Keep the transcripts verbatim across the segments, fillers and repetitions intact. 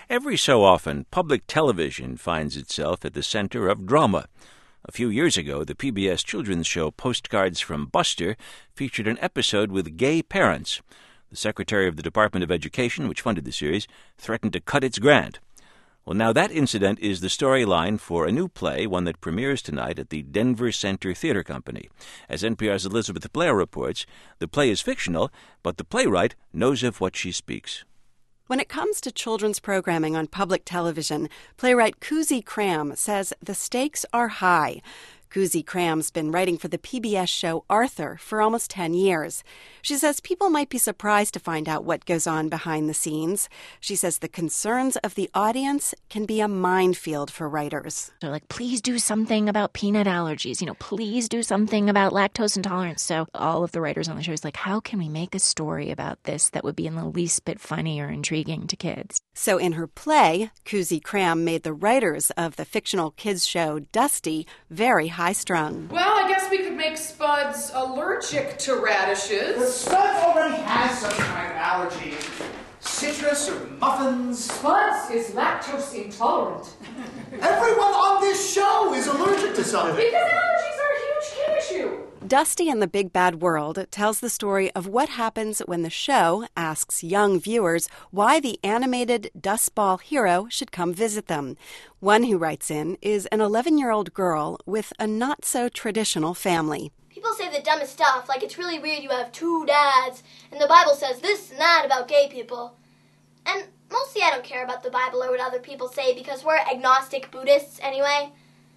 Every so often, public television finds itself at the center of drama. A few years ago, the P B S children's show Postcards from Buster featured an episode with gay parents. The Secretary of the Department of Education, which funded the series, threatened to cut its grant. Well, now that incident is the storyline for a new play, one that premieres tonight at the Denver Center Theater Company. As N P R's Elizabeth Blair reports, the play is fictional, but the playwright knows of what she speaks. When it comes to children's programming on public television, playwright Kuzi Cram says the stakes are high. Kuzi Cram's been writing for the P B S show Arthur for almost ten years. She says people might be surprised to find out what goes on behind the scenes. She says the concerns of the audience can be a minefield for writers. They're like, please do something about peanut allergies. You know, please do something about lactose intolerance. So all of the writers on the show is like, how can we make a story about this that would be in the least bit funny or intriguing to kids? So in her play, Kuzi Cram made the writers of the fictional kids show Dusty very high-strung. Well, I guess we could make Spuds allergic to radishes. Spuds already has some kind of allergy. Citrus or muffins. Spuds is lactose intolerant. Everyone on this show is allergic to something. Because allergies are a huge kid issue. Dusty and the Big Bad World tells the story of what happens when the show asks young viewers why the animated Dust Ball hero should come visit them. One who writes in is an eleven-year-old girl with a not-so-traditional family. People say the dumbest stuff, like it's really weird you have two dads, and the Bible says this and that about gay people. And mostly I don't care about the Bible or what other people say because we're agnostic Buddhists anyway.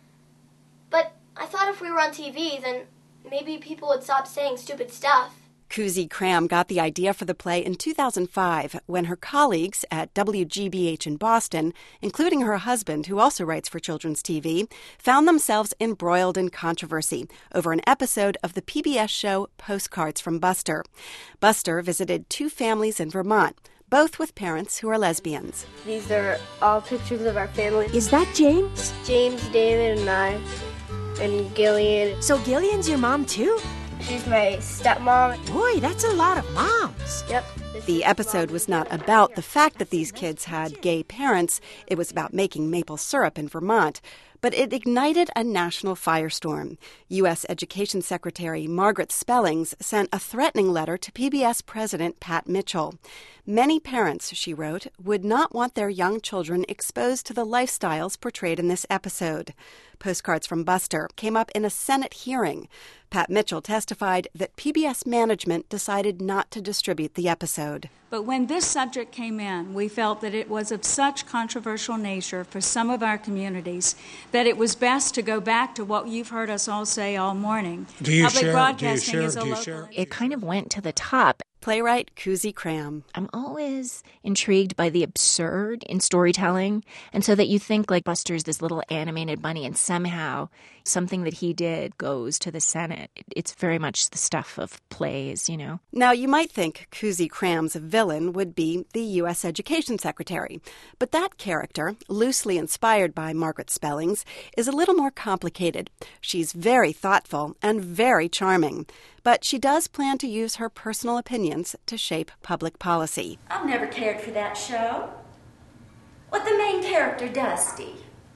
But I thought if we were on T V, then maybe people would stop saying stupid stuff. Kuzi Cram got the idea for the play in two thousand five when her colleagues at W G B H in Boston, including her husband, who also writes for children's T V, found themselves embroiled in controversy over an episode of the P B S show Postcards from Buster. Buster visited two families in Vermont, both with parents who are lesbians. These are all pictures of our family. Is that James? James, David, and I, and Gillian. So Gillian's your mom too? She's my stepmom. Boy, that's a lot of moms. Yep. The episode was not about the fact that these kids had gay parents. It was about making maple syrup in Vermont. But it ignited a national firestorm. U S Education Secretary Margaret Spellings sent a threatening letter to P B S President Pat Mitchell. Many parents, she wrote, would not want their young children exposed to the lifestyles portrayed in this episode. Postcards from Buster came up in a Senate hearing. Pat Mitchell testified that P B S management decided not to distribute the episode. But when this subject came in, we felt that it was of such controversial nature for some of our communities that it was best to go back to what you've heard us all say all morning. Do you Public share? broadcasting Do you share? is a Do you local share? It kind of went to the top. Playwright Kuzi Cram. I'm always intrigued by the absurd in storytelling, and so that you think like Buster's this little animated bunny and somehow something that he did goes to the Senate. It's very much the stuff of plays, you know. Now, you might think Kuzi Cram's villain would be the U S Education Secretary, but that character, loosely inspired by Margaret Spellings, is a little more complicated. She's very thoughtful and very charming, but she does plan to use her personal opinions to shape public policy. I've never cared for that show. What the main character, Dusty?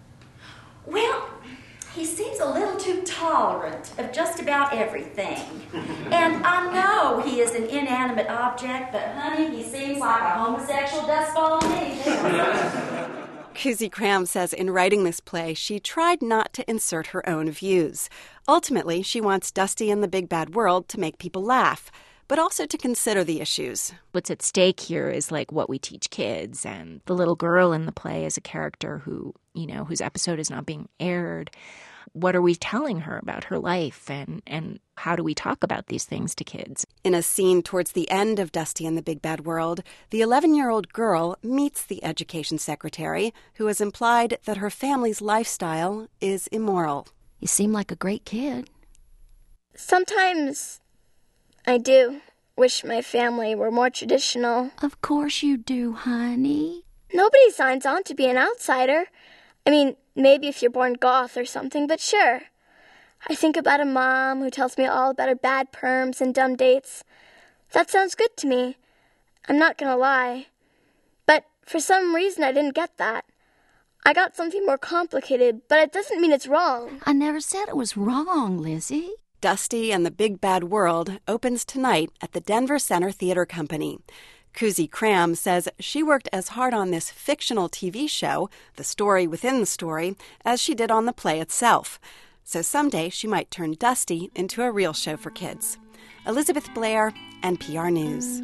Well, he seems a little too tolerant of just about everything. And I know he is an inanimate object, but honey, he seems like a homosexual dustball to me. Kuzi Cram says in writing this play, she tried not to insert her own views. Ultimately, she wants Dusty and the Big Bad World to make people laugh, but also to consider the issues. What's at stake here is like what we teach kids, and the little girl in the play is a character who, you know, whose episode is not being aired. What are we telling her about her life, and, and how do we talk about these things to kids? In a scene towards the end of Dusty and the Big Bad World, the eleven-year-old girl meets the education secretary, who has implied that her family's lifestyle is immoral. You seem like a great kid. Sometimes I do wish my family were more traditional. Of course you do, honey. Nobody signs on to be an outsider. I mean, maybe if you're born goth or something, but sure. I think about a mom who tells me all about her bad perms and dumb dates. That sounds good to me. I'm not gonna lie. But For some reason, I didn't get that. I got something more complicated, but it doesn't mean it's wrong. I never said it was wrong, Lizzie. Dusty and the Big Bad World opens tonight at the Denver Center Theater Company. Kuzi Cram says she worked as hard on this fictional T V show, the story within the story, as she did on the play itself. So someday she might turn Dusty into a real show for kids. Elizabeth Blair, N P R News.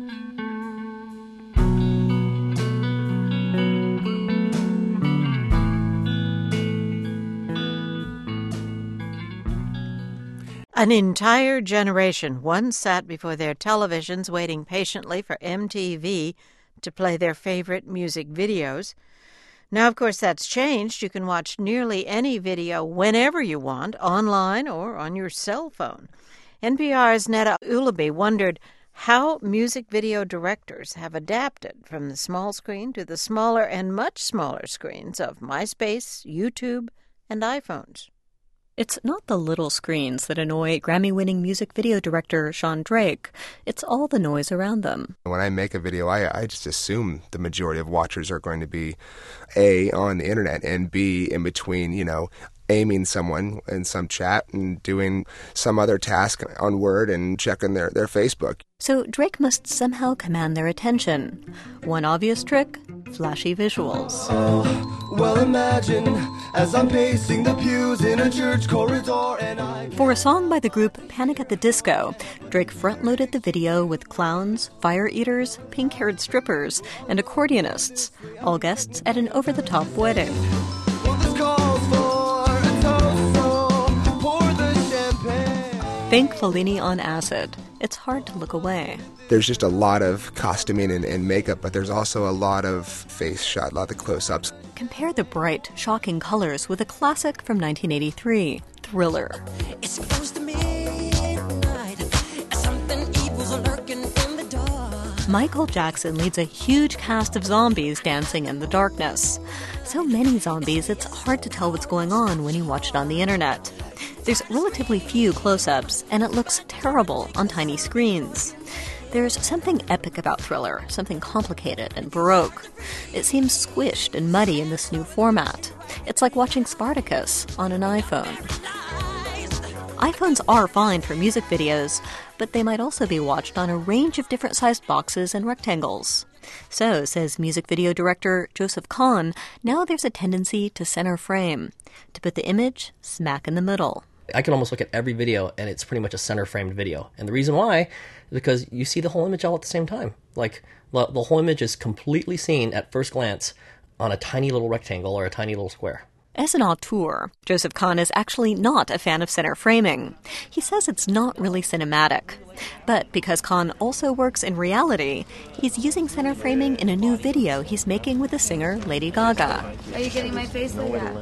An entire generation once sat before their televisions waiting patiently for M T V to play their favorite music videos. Now, of course, that's changed. You can watch nearly any video whenever you want, online or on your cell phone. N P R's Netta Ulaby wondered how music video directors have adapted from the small screen to the smaller and much smaller screens of MySpace, YouTube, and iPhones. It's not the little screens that annoy Grammy-winning music video director Sean Drake. It's all the noise around them. When I make a video, I, I just assume the majority of watchers are going to be, A, on the internet, and B, in between, you know, aiming someone in some chat and doing some other task on Word and checking their, their Facebook. So Drake must somehow command their attention. One obvious trick? Flashy visuals. Oh, well, imagine as I'm pacing the pews in a church corridor and I... For a song by the group Panic at the Disco, Drake front-loaded the video with clowns, fire eaters, pink-haired strippers, and accordionists, all guests at an over-the-top wedding. Well, this calls for a toast, so pour the champagne. Think Fellini on acid. It's hard to look away. There's just a lot of costuming and, and makeup, but there's also a lot of face shot, a lot of close-ups. Compare the bright, shocking colors with a classic from nineteen eighty-three, Thriller. It's close to midnight, something evil's lurking in the dark. Michael Jackson leads a huge cast of zombies dancing in the darkness. So many zombies, it's hard to tell what's going on when you watch it on the internet. There's relatively few close-ups, and it looks terrible on tiny screens. There's something epic about Thriller, something complicated and baroque. It seems squished and muddy in this new format. It's like watching Spartacus on an iPhone. iPhones are fine for music videos, but they might also be watched on a range of different sized boxes and rectangles. So, says music video director Joseph Kahn, now there's a tendency to center frame, to put the image smack in the middle. I can almost look at every video and it's pretty much a center framed video. And the reason why is because you see the whole image all at the same time. Like the, the whole image is completely seen at first glance on a tiny little rectangle or a tiny little square. As an auteur, Joseph Kahn is actually not a fan of center framing. He says it's not really cinematic. But because Kahn also works in reality, he's using center framing in a new video he's making with the singer Lady Gaga. Are you getting my face like that?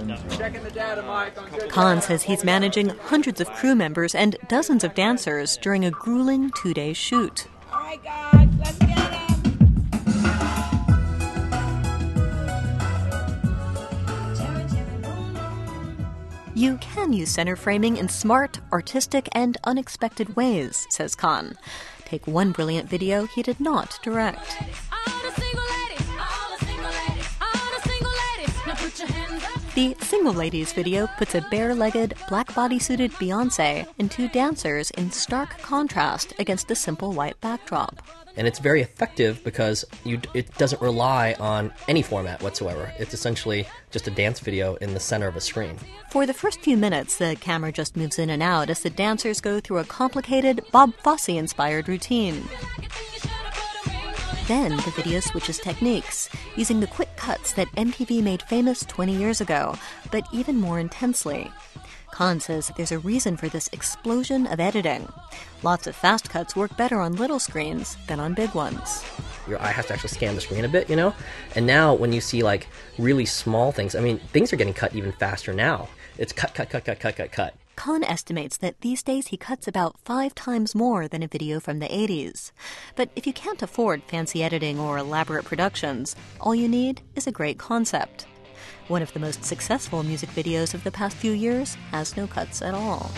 Kahn says he's managing hundreds of crew members and dozens of dancers during a grueling two-day shoot. All right, guys, let's get it. You can use center framing in smart, artistic, and unexpected ways, says Kahn. Take one brilliant video he did not direct. The Single Ladies video puts a bare-legged, black body-suited Beyoncé and two dancers in stark contrast against a simple white backdrop. And it's very effective because you, it doesn't rely on any format whatsoever. It's essentially just a dance video in the center of a screen. For the first few minutes, the camera just moves in and out as the dancers go through a complicated, Bob Fosse-inspired routine. Then the video switches techniques, using the quick cuts that M T V made famous twenty years ago, but even more intensely. Kahn says there's a reason for this explosion of editing. Lots of fast cuts work better on little screens than on big ones. Your eye has to actually scan the screen a bit, you know? And now when you see like really small things, I mean, things are getting cut even faster now. It's cut, cut, cut, cut, cut, cut, cut. Kahn estimates that these days he cuts about five times more than a video from the eighties. But if you can't afford fancy editing or elaborate productions, all you need is a great concept. One of the most successful music videos of the past few years has no cuts at all.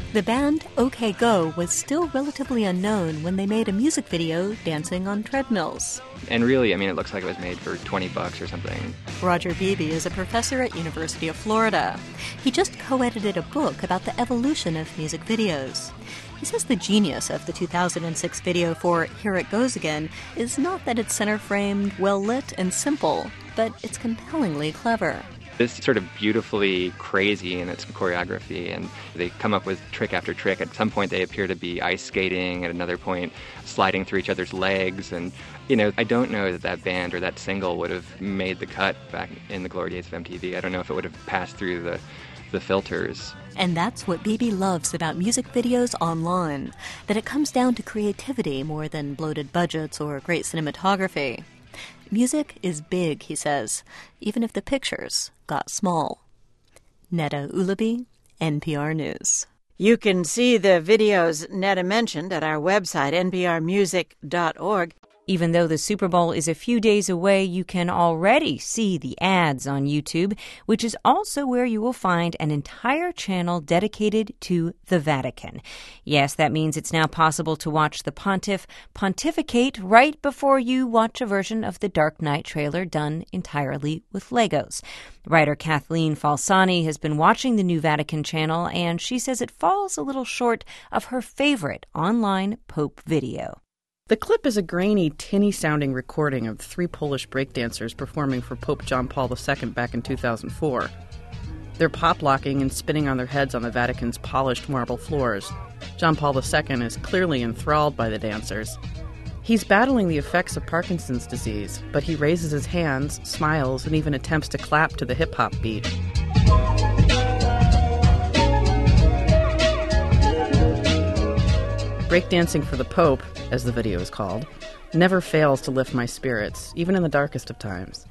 The band OK Go was still relatively unknown when they made a music video dancing on treadmills. And really, I mean, it looks like it was made for twenty bucks or something. Roger Beebe is a professor at University of Florida. He just co-edited a book about the evolution of music videos. He says the genius of the two thousand six video for Here It Goes Again is not that it's center-framed, well-lit, and simple, but it's compellingly clever. It's sort of beautifully crazy in its choreography, and they come up with trick after trick. At some point they appear to be ice skating, at another point sliding through each other's legs, and you know, I don't know that that band or that single would have made the cut back in the glory days of M T V. I don't know if it would have passed through the, the filters. And that's what Beebe loves about music videos online, that it comes down to creativity more than bloated budgets or great cinematography. Music is big, he says, even if the pictures got small. Netta Ulaby, N P R News. You can see the videos Netta mentioned at our website, n p r music dot org. Even though the Super Bowl is a few days away, you can already see the ads on YouTube, which is also where you will find an entire channel dedicated to the Vatican. Yes, that means it's now possible to watch the pontiff pontificate right before you watch a version of the Dark Knight trailer done entirely with Legos. Writer Kathleen Falsani has been watching the new Vatican channel, and she says it falls a little short of her favorite online Pope video. The clip is a grainy, tinny-sounding recording of three Polish breakdancers performing for Pope John Paul the Second back in two thousand four. They're pop-locking and spinning on their heads on the Vatican's polished marble floors. John Paul the Second is clearly enthralled by the dancers. He's battling the effects of Parkinson's disease, but he raises his hands, smiles, and even attempts to clap to the hip-hop beat. Breakdancing for the Pope, as the video is called, never fails to lift my spirits, even in the darkest of times.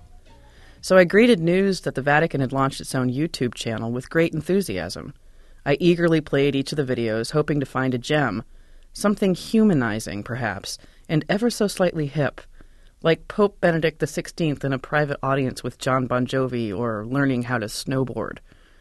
So I greeted news that the Vatican had launched its own YouTube channel with great enthusiasm. I eagerly played each of the videos, hoping to find a gem, something humanizing, perhaps, and ever so slightly hip, like Pope Benedict the sixteenth in a private audience with John Bon Jovi or learning how to snowboard.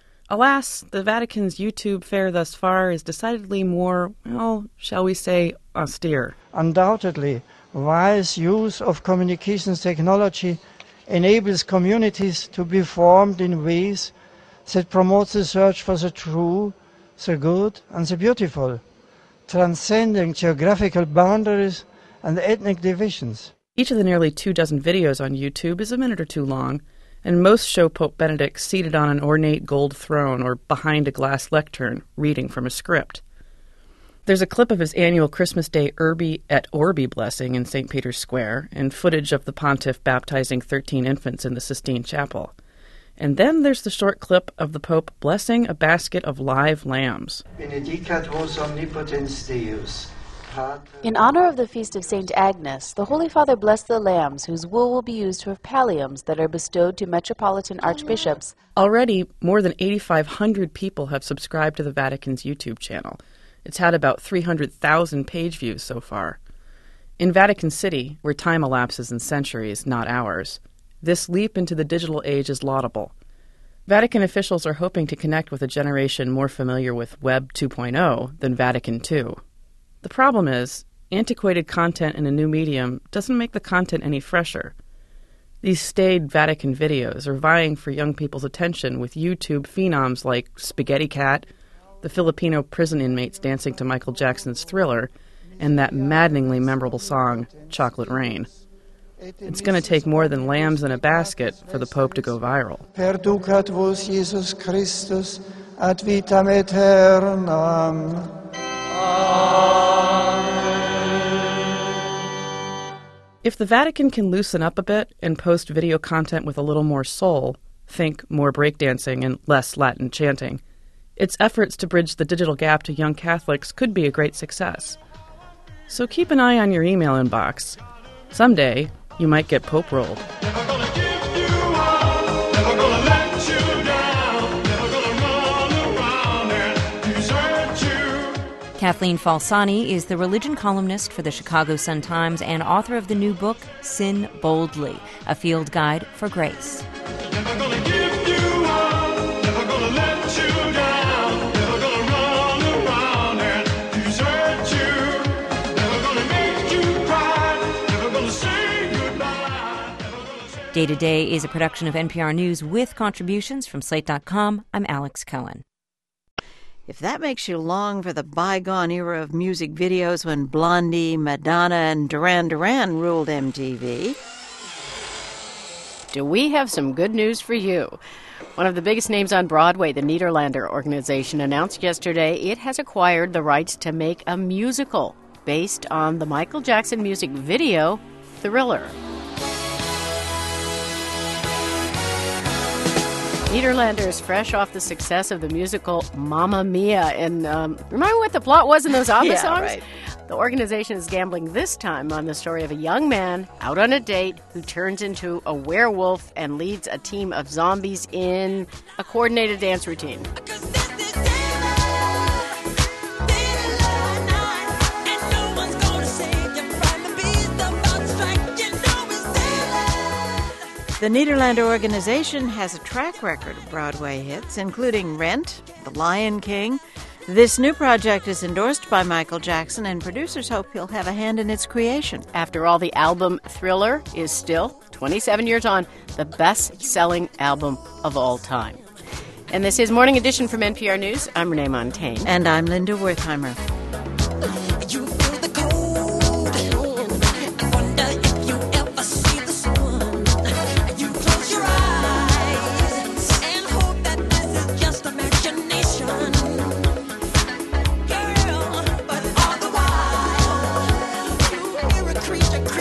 Alas, the Vatican's YouTube fare thus far is decidedly more, well, shall we say, austere. Undoubtedly, wise use of communications technology enables communities to be formed in ways that promote the search for the true, the good, and the beautiful, transcending geographical boundaries and ethnic divisions. Each of the nearly two dozen videos on YouTube is a minute or two long, and most show Pope Benedict seated on an ornate gold throne or behind a glass lectern, reading from a script. There's a clip of his annual Christmas Day Urbi et Orbi blessing in Saint Peter's Square, and footage of the pontiff baptizing thirteen infants in the Sistine Chapel. And then there's the short clip of the Pope blessing a basket of live lambs. Benedicat vos omnipotens Deus. In honor of the feast of Saint Agnes, the Holy Father blessed the lambs whose wool will be used for palliums that are bestowed to metropolitan archbishops. Already, more than eighty-five hundred people have subscribed to the Vatican's YouTube channel. It's had about three hundred thousand page views so far. In Vatican City, where time elapses in centuries, not hours, this leap into the digital age is laudable. Vatican officials are hoping to connect with a generation more familiar with Web two point oh than Vatican two. The problem is, antiquated content in a new medium doesn't make the content any fresher. These staid Vatican videos are vying for young people's attention with YouTube phenoms like Spaghetti Cat, the Filipino prison inmates dancing to Michael Jackson's Thriller, and that maddeningly memorable song, Chocolate Rain. It's going to take more than lambs in a basket for the Pope to go viral. Perducat vos Jesus Christus ad vitam aeternam. If the Vatican can loosen up a bit and post video content with a little more soul, think more breakdancing and less Latin chanting, its efforts to bridge the digital gap to young Catholics could be a great success. So keep an eye on your email inbox. Someday, you might get Pope rolled. Kathleen Falsani is the religion columnist for the Chicago Sun-Times and author of the new book, Sin Boldly, a field guide for grace. Never gonna give you up, never gonna let you down, never gonna run around. Day to Day is a production of N P R News with contributions from Slate dot com. I'm Alex Cohen. If that makes you long for the bygone era of music videos when Blondie, Madonna, and Duran Duran ruled M T V, do we have some good news for you? One of the biggest names on Broadway, the Nederlander organization, announced yesterday it has acquired the rights to make a musical based on the Michael Jackson music video, Thriller. Nederlander is fresh off the success of the musical Mamma Mia. And um, remember what the plot was in those ABBA Yeah, songs? right. The organization is gambling this time on the story of a young man out on a date who turns into a werewolf and leads a team of zombies in a coordinated dance routine. the Nederlander organization has a track record of Broadway hits, including Rent, The Lion King. This new project is endorsed by Michael Jackson, and producers hope he'll have a hand in its creation. After all, the album Thriller is still, twenty-seven years on, the best-selling album of all time. And this is Morning Edition from N P R News. I'm Renee Montagne. And I'm Linda Wertheimer. Creature